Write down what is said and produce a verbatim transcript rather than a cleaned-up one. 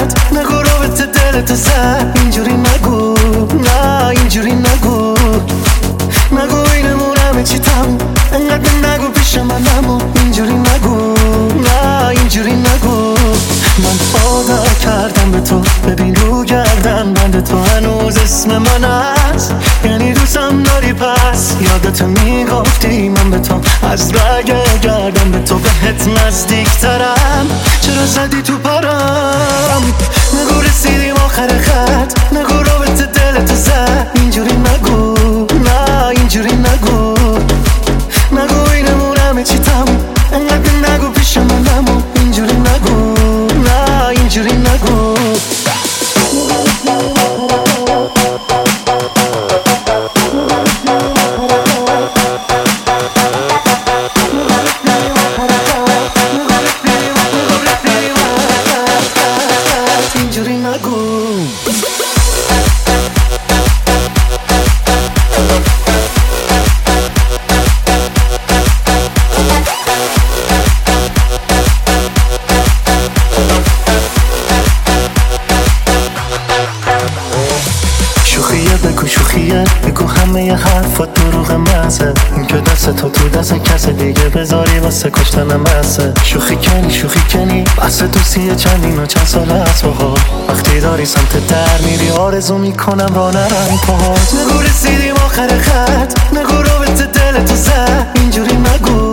خط، نگو رابطه دلتو زد. اینجوری نگو، نه اینجوری نگو، نگو اینمون همه چی تموم، انقدر نگو پیش من نمون. اینجوری نگو، نه اینجوری نگو. من عادت کردم به تو، ببین رو گردن بند تو هنوز اسم من هست. یعنی دوستم داری پس یادت میگفتی من به تو از رگ گردم به تو بهت نزدیک ترم. چرا زدی تو پرم؟ نگو رسیدیم آخر خط، نگو رابطه دلتو زد. اینجوری نگو، نه اینجوری نگو، نگو اینمون همه چی تموم، انقدر نگو پیش من نمون. اینجوری نگو، نه اینجوری نگو. اینجوری نگو. شوخیه بگو شوخیه، بگو همه ی حرفات دروغ محضه. این که دست تو تو دست کس دیگه بذاری واسه کشتنم بسه. شوخی کنی شوخی کنی بس دوستیه چندین و چند ساله از باها. وقتی داری سمت در میری آرزو میکنم را نرم پاهات. نگو رسیدیم آخر خط، نگو رابطه دلتو زد. اینجوری نگو،